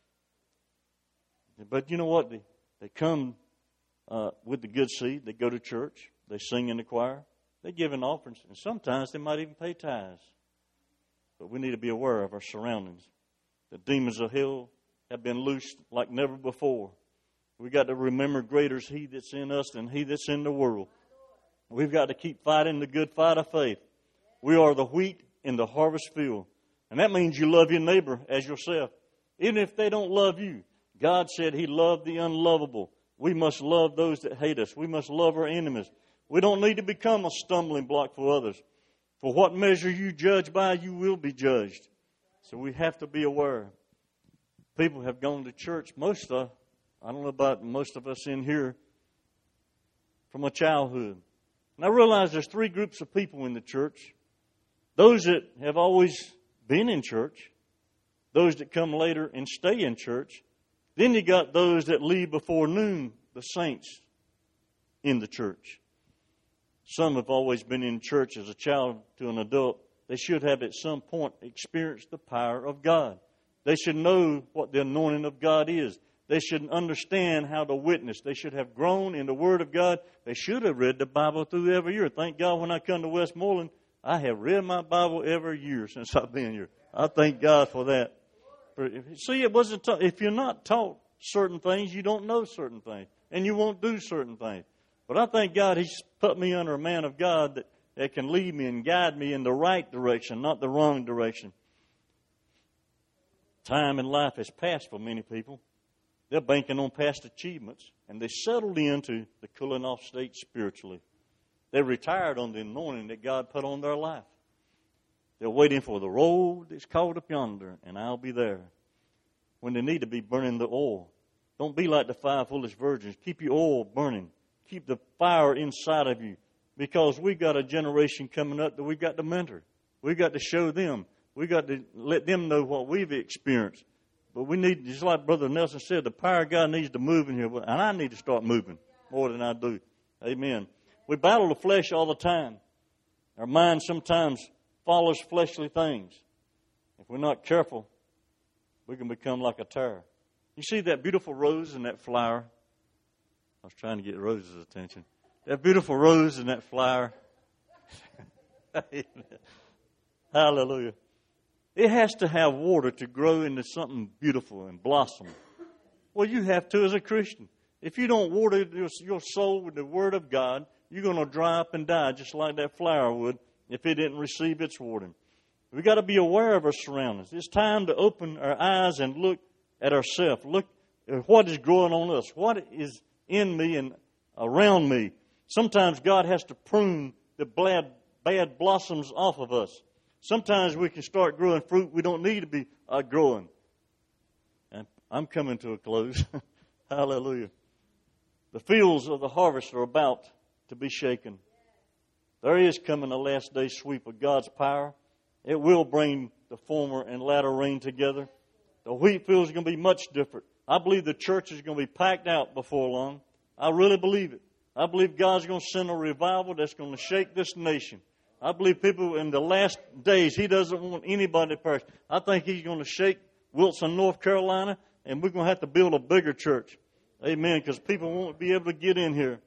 But you know what? They, they come uh, with the good seed. They go to church. They sing in the choir. They give in offerings. And sometimes they might even pay tithes. But we need to be aware of our surroundings. The demons of hell have been loosed like never before. We've got to remember greater is he that's in us than he that's in the world. We've got to keep fighting the good fight of faith. We are the wheat in the harvest field. And that means you love your neighbor as yourself. Even if they don't love you. God said he loved the unlovable. We must love those that hate us. We must love our enemies. We don't need to become a stumbling block for others. For what measure you judge by, you will be judged. So we have to be aware. People have gone to church, most of, I don't know about most of us in here, from a childhood. And I realize there's three groups of people in the church. Those that have always been in church. Those that come later and stay in church. Then you got those that leave before noon, the saints in the church. Some have always been in church as a child to an adult. They should have at some point experienced the power of God. They should know what the anointing of God is. They should understand how to witness. They should have grown in the Word of God. They should have read the Bible through every year. Thank God when I come to Westmoreland, I have read my Bible every year since I've been here. I thank God for that. See, it wasn't ta- if you're not taught certain things, you don't know certain things, and you won't do certain things. But I thank God He's put me under a man of God that, that can lead me and guide me in the right direction, not the wrong direction. Time in life has passed for many people. They're banking on past achievements, and they settled into the cooling off state spiritually. They retired on the anointing that God put on their life. They're waiting for the road that's called up yonder, and I'll be there. When they need to be burning the oil. Don't be like the five foolish virgins. Keep your oil burning. Keep the fire inside of you. Because we've got a generation coming up that we've got to mentor. We've got to show them. We've got to let them know what we've experienced. But we need, just like Brother Nelson said, the power of God needs to move in here. And I need to start moving more than I do. Amen. We battle the flesh all the time. Our mind sometimes follows fleshly things. If we're not careful, we can become like a terror. You see that beautiful rose and that flower? I was trying to get Rose's attention. That beautiful rose and that flower. Hallelujah. It has to have water to grow into something beautiful and blossom. Well, you have to as a Christian. If you don't water your, your soul with the Word of God, you're going to dry up and die just like that flower would if it didn't receive its watering. We've got to be aware of our surroundings. It's time to open our eyes and look at ourselves. Look at what is growing on us. What is in me and around me. Sometimes God has to prune the bad, bad blossoms off of us. Sometimes we can start growing fruit we don't need to be uh, growing. And I'm coming to a close. Hallelujah. The fields of the harvest are about to be shaken. There is coming a last day sweep of God's power. It will bring the former and latter rain together. The wheat fields are going to be much different. I believe the church is going to be packed out before long. I really believe it. I believe God's going to send a revival that's going to shake this nation. I believe people in the last days, He doesn't want anybody to perish. I think He's going to shake Wilson, North Carolina, and we're going to have to build a bigger church. Amen, because people won't be able to get in here.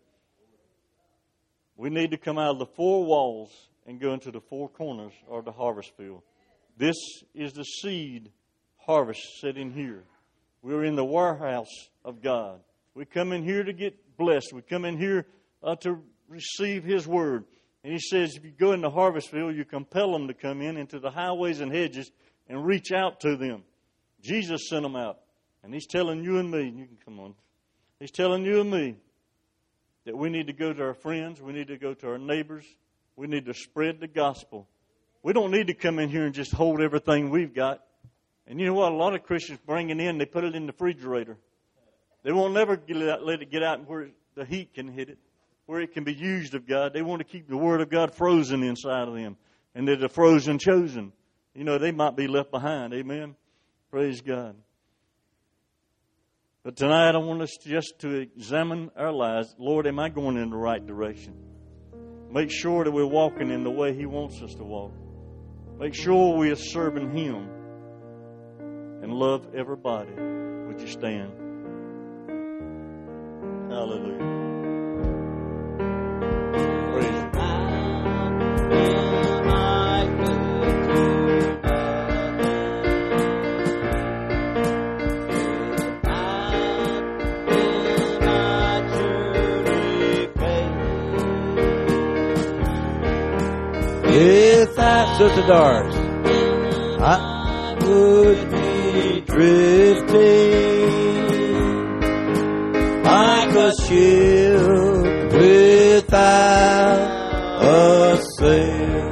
We need to come out of the four walls and go into the four corners of the harvest field. This is the seed harvest sitting here. We're in the warehouse of God. We come in here to get blessed. We come in here uh, to receive His word. And He says if you go in the harvest field, you compel them to come in into the highways and hedges and reach out to them. Jesus sent them out. And He's telling you and me, you can come on. He's telling you and me that we need to go to our friends. We need to go to our neighbors. We need to spread the gospel. We don't need to come in here and just hold everything we've got. And you know what? A lot of Christians bring it in, they put it in the refrigerator. They won't never get it out, let it get out where the heat can hit it, where it can be used of God. They want to keep the Word of God frozen inside of them. And they're the frozen chosen. You know, they might be left behind. Amen? Praise God. But tonight I want us just to examine our lives. Lord, am I going in the right direction? Make sure that we're walking in the way He wants us to walk. Make sure we are serving Him and love everybody. Would you stand? Hallelujah. Praise you. Without Sister Doris, I would be drifting like a ship without a sail.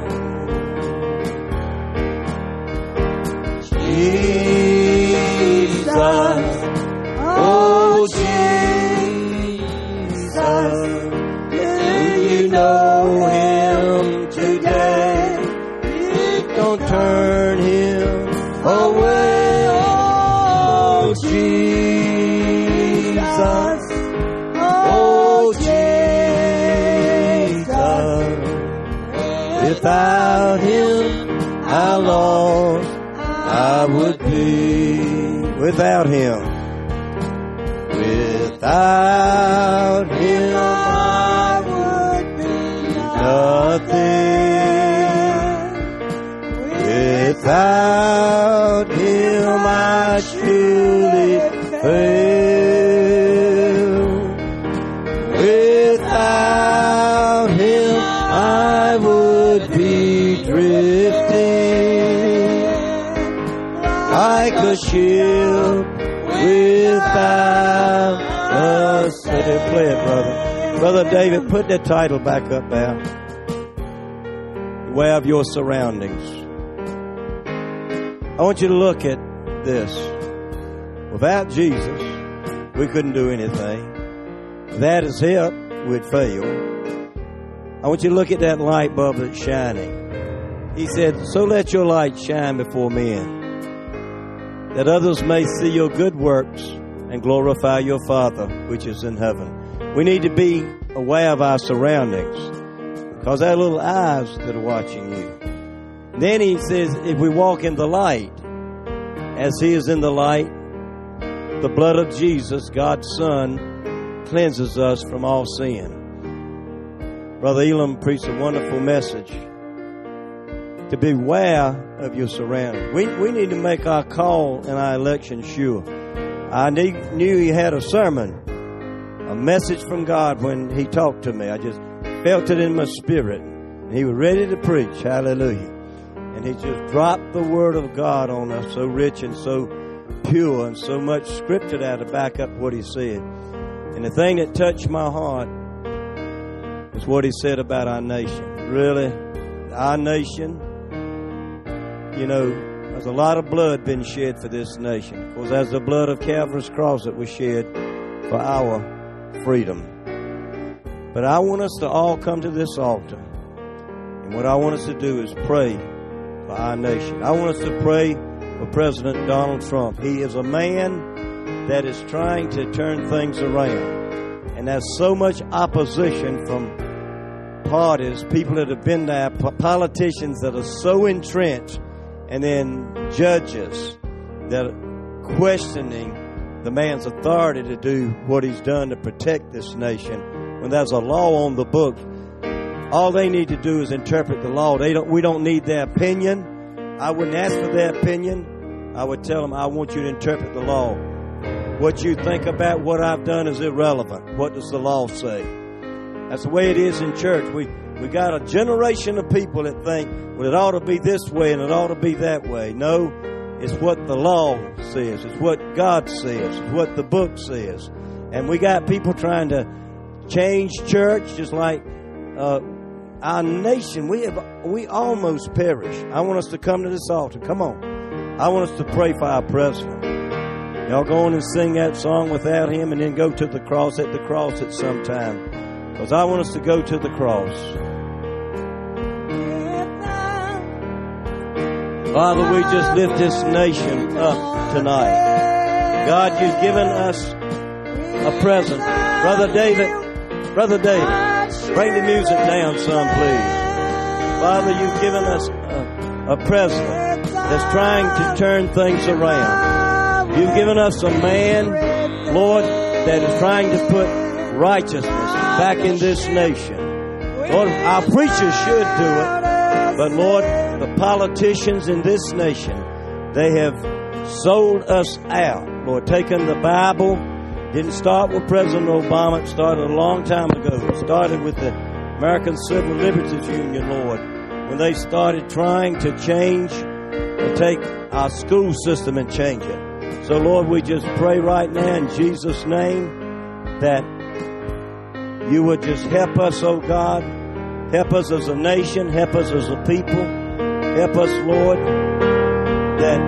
Jesus, oh Jesus, do you know Him today? Don't turn Him away, oh Jesus, oh Jesus. Without Him, how lost I would be. Without Him, without Him, I would be nothing. Without Him, I truly fail. Without Him, I would be drifting like a ship without a sail. Play it, brother. Brother David, put that title back up there. Beware of your surroundings. I want you to look at this. Without Jesus, we couldn't do anything. Without His help, we'd fail. I want you to look at that light bulb that's shining. He said, so let your light shine before men, that others may see your good works and glorify your Father which is in heaven. We need to be aware of our surroundings, because there are little eyes that are watching you. Then He says, if we walk in the light, as He is in the light, the blood of Jesus, God's Son, cleanses us from all sin. Brother Elam preached a wonderful message. To beware of your surroundings. We, we need to make our call and our election sure. I need, knew he had a sermon, a message from God when he talked to me. I just felt it in my spirit. And he was ready to preach. Hallelujah. And he just dropped the word of God on us, so rich and so pure and so much scripture there to back up what he said. And the thing that touched my heart is what he said about our nation. Really, our nation, you know, there's a lot of blood been shed for this nation. Because as the blood of Calvary's cross that was shed for our freedom. But I want us to all come to this altar. And what I want us to do is pray for our nation. I want us to pray for President Donald Trump. He is a man that is trying to turn things around. And there's so much opposition from parties, people that have been there, politicians that are so entrenched, and then judges that are questioning the man's authority to do what he's done to protect this nation. When there's a law on the books, all they need to do is interpret the law. They don't. We don't need their opinion. I wouldn't ask for their opinion. I would tell them, I want you to interpret the law. What you think about what I've done is irrelevant. What does the law say? That's the way it is in church. We we got a generation of people that think, well, it ought to be this way and it ought to be that way. No, it's what the law says. It's what God says. It's what the book says. And we got people trying to change church, just like uh, our nation. We have we almost perished. I want us to come to this altar. Come on. I want us to pray for our president. Y'all go on and sing that song without him, and then go to the cross at the cross at some time. Because I want us to go to the cross. Father, we just lift this nation up tonight. God, you've given us a present. Brother David, Brother David, bring the music down some, please. Father, you've given us a, a president that's trying to turn things around. You've given us a man, Lord, that is trying to put righteousness back in this nation. Lord, our preachers should do it, but Lord, the politicians in this nation, they have sold us out. Lord, taken the Bible, didn't start with President Obama, it started a long time ago. It started with the American Civil Liberties Union, Lord, when they started trying to change and take our school system and change it. So Lord, we just pray right now in Jesus' name that you would just help us, oh God. Help us as a nation. Help us as a people. Help us, Lord, that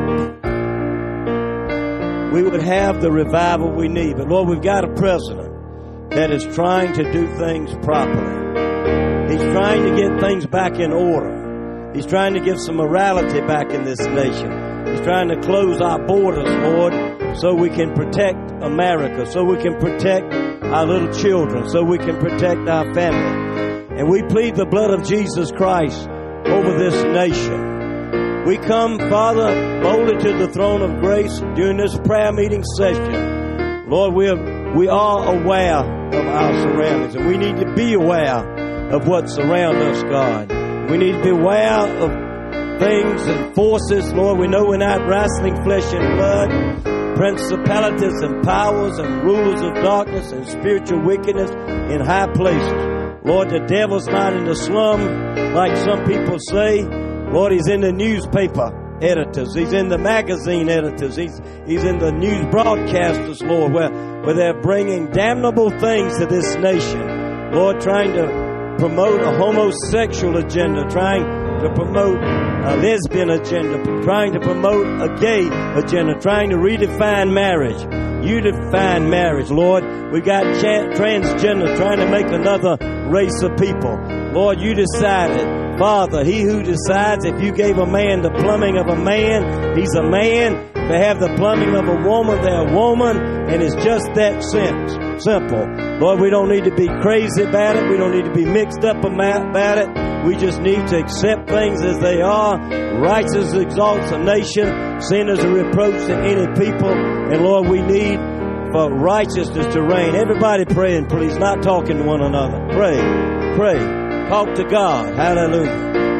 we would have the revival we need. But Lord, we've got a president that is trying to do things properly. He's trying to get things back in order. He's trying to give some morality back in this nation. He's trying to close our borders, Lord, so we can protect America, so we can protect our little children, so we can protect our family. And we plead the blood of Jesus Christ over this nation. We come, Father, boldly to the throne of grace during this prayer meeting session. Lord, we are, we are aware of our surroundings, and we need to be aware of what surrounds us, God. We need to be aware of things and forces. Lord, we know we're not wrestling flesh and blood, principalities and powers and rulers of darkness and spiritual wickedness in high places. Lord, the devil's not in the slum like some people say. Lord, he's in the newspaper editors. He's in the magazine editors. He's he's in the news broadcasters, Lord, where, where they're bringing damnable things to this nation. Lord, trying to promote a homosexual agenda, trying to promote a lesbian agenda, trying to promote a gay agenda, trying to redefine marriage. You define marriage, Lord. We got transgender trying to make another race of people. Lord, you decided. Father, he who decides, if you gave a man the plumbing of a man, he's a man. If they have the plumbing of a woman, they're a woman. And it's just that simple. Lord, we don't need to be crazy about it. We don't need to be mixed up about it. We just need to accept things as they are. Righteousness exalts a nation. Sin is a reproach to any people. And Lord, we need for righteousness to reign. Everybody praying, please, not talking to one another. Pray, pray. Talk to God. Hallelujah.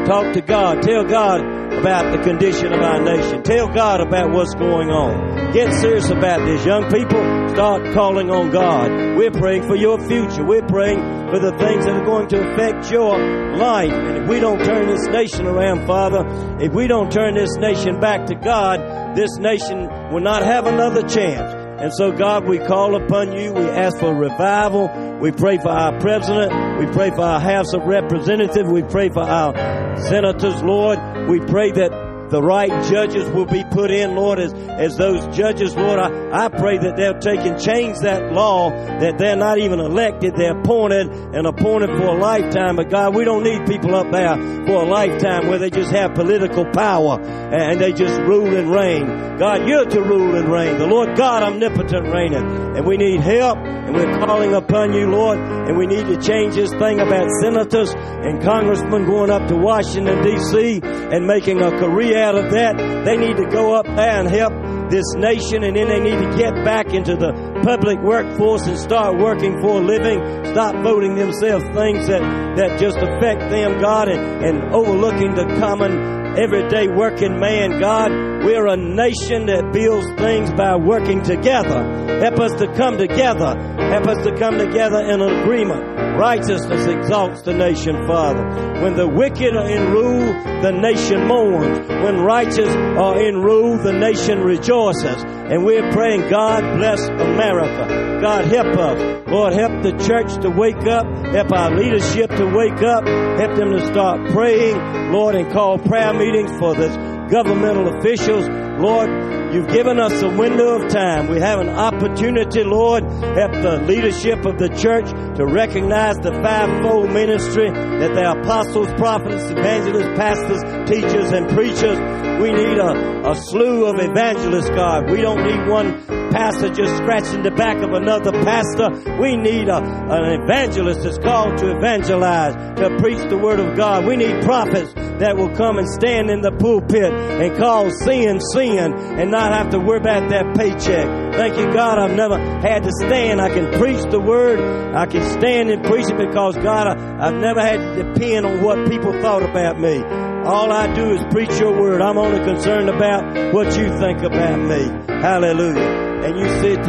Talk to God. Tell God about the condition of our nation. Tell God about what's going on. Get serious about this. Young people, start calling on God. We're praying for your future. We're praying for the things that are going to affect your life. And if we don't turn this nation around, Father, if we don't turn this nation back to God, this nation will not have another chance. And so, God, we call upon you. We ask for revival. We pray for our president. We pray for our House of Representatives. We pray for our senators, Lord. We pray that the right judges will be put in, Lord, as, as those judges, Lord. I, I pray that they'll take and change that law, that they're not even elected, they're appointed and appointed for a lifetime. But God, we don't need people up there for a lifetime where they just have political power and they just rule and reign. God, you're to rule and reign. The Lord God, omnipotent, reigneth. And we need help, and we're calling upon you, Lord, and we need to change this thing about senators and congressmen going up to Washington, D C and making a career out of that. They need to go up there and help this nation, and then they need to get back into the public workforce and start working for a living. Stop voting themselves things that, that just affect them, God, and, and overlooking the common everyday working man. God, we're a nation that builds things by working together. Help us to come together. Help us to come together in agreement. Righteousness exalts the nation, Father. When the wicked are in rule, the nation mourns. When righteous are in rule, the nation rejoices. And we're praying, God bless America. God, help us. Lord, help the church to wake up. Help our leadership to wake up. Help them to start praying, Lord, and call prayer meetings for this governmental officials. Lord, you've given us a window of time. We have an opportunity, Lord. Help the leadership of the church to recognize the fivefold ministry, that they are apostles, prophets, evangelists, pastors, teachers, and preachers. We need a, a slew of evangelists, God. We don't need one pastor just scratching the back of another pastor. We need a, an evangelist that's called to evangelize, to preach the word of God. We need prophets that will come and stand in the pulpit and call sin, sin, and not have to worry about that paycheck. Thank you, God, I've never had to stand. I can preach the word. I can stand and preach it because, God, I, I've never had to depend on what people thought about me. All I do is preach your word. I'm only concerned about what you think about me. Hallelujah. And you said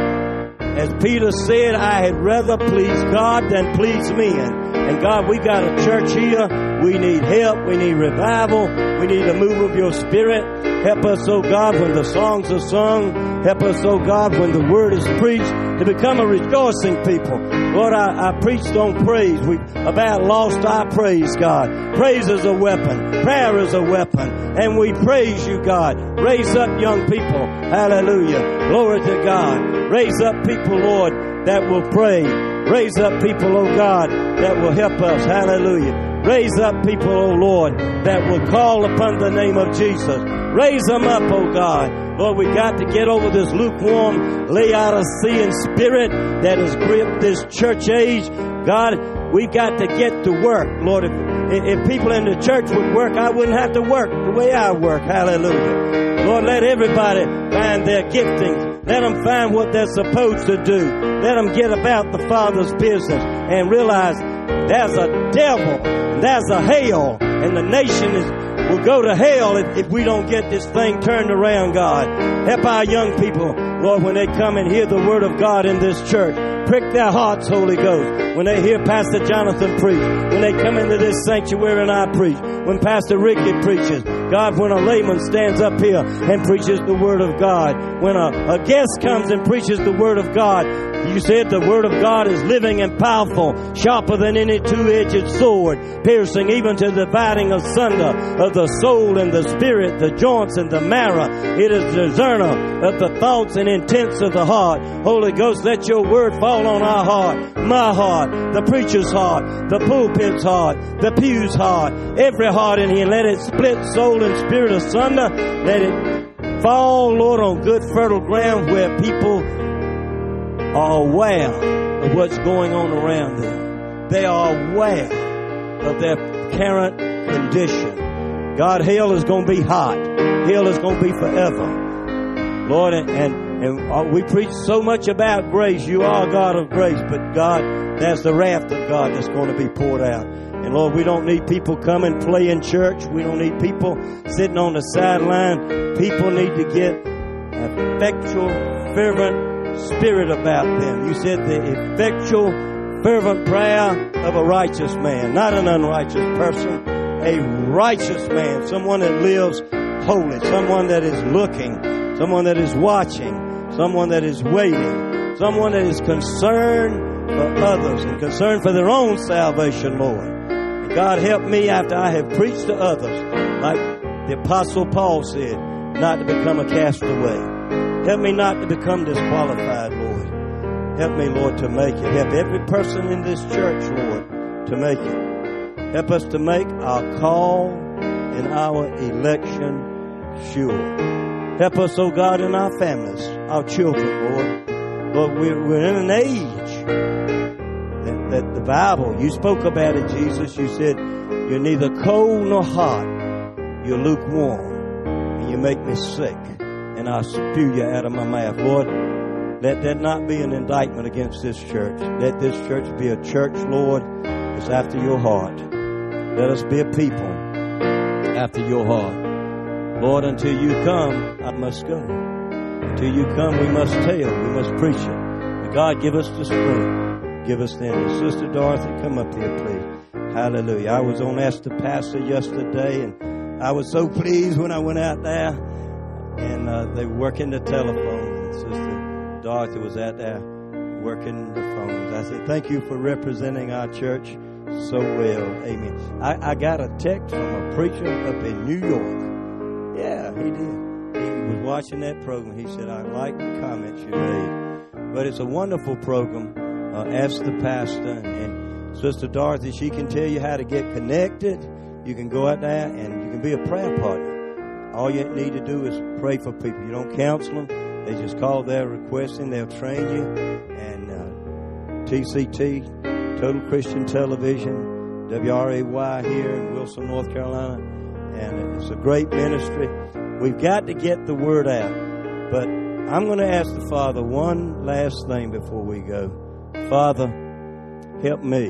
to, as Peter said, I had rather please God than please men. And God, we got a church here. We need help. We need revival. We need a move of your spirit. Help us, oh God, when the songs are sung. Help us, oh God, when the word is preached, to become a rejoicing people. Lord, I, I preached on praise. We about lost our praise, God. Praise is a weapon. Prayer is a weapon. And we praise you, God. Raise up young people. Hallelujah. Glory to God. Raise up people, Lord, that will pray. Raise up people, oh God, that will help us. Hallelujah. Raise up people, oh Lord, that will call upon the name of Jesus. Raise them up, oh God. Lord, we got to get over this lukewarm, Laodicean spirit that has gripped this church age. God, we got to get to work. Lord, if, if people in the church would work, I wouldn't have to work the way I work. Hallelujah. Lord, let everybody find their giftings. Let them find what they're supposed to do. Let them get about the Father's business and realize there's a devil, and there's a hell, and the nation is will go to hell if, if we don't get this thing turned around, God. Help our young people, Lord, when they come and hear the word of God in this church. Prick their hearts, Holy Ghost. When they hear Pastor Jonathan preach, when they come into this sanctuary and I preach, when Pastor Ricky preaches, God, when a layman stands up here and preaches the word of God, when a, a guest comes and preaches the word of God, you said the word of God is living and powerful, sharper than any two-edged sword, piercing even to the dividing asunder of the soul and the spirit, the joints and the marrow. It is discerner of the thoughts and intents of the heart. Holy Ghost, let your word fall on our heart, my heart, the preacher's heart, the pulpit's heart, the pew's heart, every heart in here. Let it split soul and spirit asunder. Let it fall, Lord, on good fertile ground where people are aware of what's going on around them. They are aware of their current condition. God, hell is going to be hot. Hell is going to be forever. Lord, and, and, and we preach so much about grace. You are God of grace, but God, there's the wrath of God that's going to be poured out. And Lord, we don't need people coming playing church. We don't need people sitting on the sideline. People need to get an effectual, fervent spirit about them. You said the effectual, fervent prayer of a righteous man, not an unrighteous person, a righteous man, someone that lives holy, someone that is looking, someone that is watching, someone that is waiting, someone that is concerned for others and concerned for their own salvation, Lord. And God, help me after I have preached to others, like the Apostle Paul said, not to become a castaway. Help me not to become disqualified, Lord. Help me, Lord, to make it. Help every person in this church, Lord, to make it. Help us to make our call and our election sure. Help us, oh God, in our families, our children, Lord. Lord, we're, we're in an age that, that the Bible, you spoke about it, Jesus. You said, you're neither cold nor hot. You're lukewarm. And you make me sick. And I'll spew you out of my mouth. Lord, let that not be an indictment against this church. Let this church be a church, Lord, that's after your heart. Let us be a people after your heart. Lord, until you come, I must go. Until you come, we must tell, we must preach it. And God, give us the strength. Give us the energy. Sister Dorothy, come up here, please. Hallelujah. I was on Ask the Pastor yesterday, and I was so pleased when I went out there, and uh, they were working the telephone. And Sister Dorothy was out there working the phones. I said, thank you for representing our church so well. Amen. I, I got a text from a preacher up in New York. Yeah, he did. He was watching that program. He said, I like the comments you made. But it's a wonderful program. Uh, Ask the Pastor. And, and Sister Dorothy, she can tell you how to get connected. You can go out there and you can be a prayer partner. All you need to do is pray for people. You don't counsel them. They just call their requesting. They'll train you. And uh, T C T, Total Christian Television, W R A Y here in Wilson, North Carolina. And it's a great ministry. We've got to get the word out. But I'm going to ask the Father one last thing before we go. Father, help me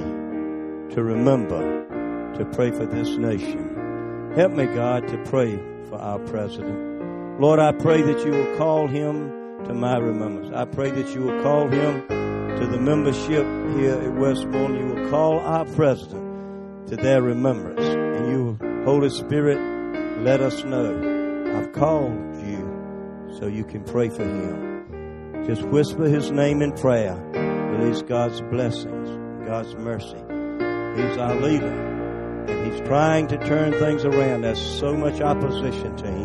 to remember to pray for this nation. Help me, God, to pray for our president. Lord, I pray that you will call him to my remembrance. I pray that you will call him to the membership here at Westmoreland. You will call our president to their remembrance. And you will, Holy Spirit, let us know I've called you so you can pray for him. Just whisper his name in prayer. Release God's blessings, God's mercy. He's our leader, and he's trying to turn things around. There's so much opposition to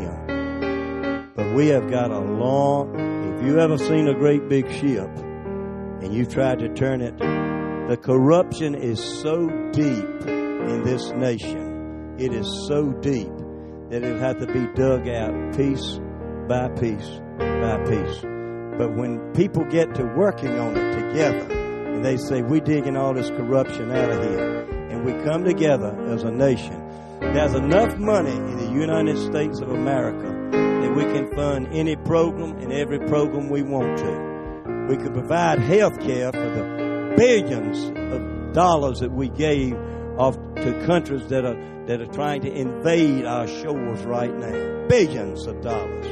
him. But we have got a long, if you ever seen a great big ship and you tried to turn it, the corruption is so deep in this nation. It is so deep that it'll have to be dug out piece by piece by piece. But when people get to working on it together, and they say, we're digging all this corruption out of here, and we come together as a nation, there's enough money in the United States of America that we can fund any program and every program we want to. We could provide health care for the billions of dollars that we gave off to countries that are that are trying to invade our shores right now. Billions of dollars.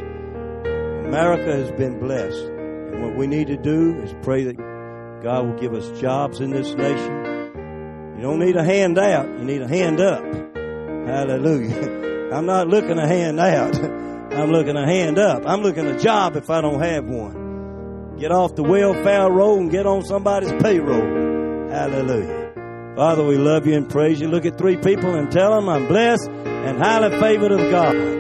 America has been blessed. And what we need to do is pray that God will give us jobs in this nation. You don't need a handout. You need a hand up. Hallelujah. I'm not looking a hand out. I'm looking a hand up. I'm looking a job if I don't have one. Get off the welfare roll and get on somebody's payroll. Hallelujah. Father, we love you and praise you. Look at three people and tell them I'm blessed and highly favored of God.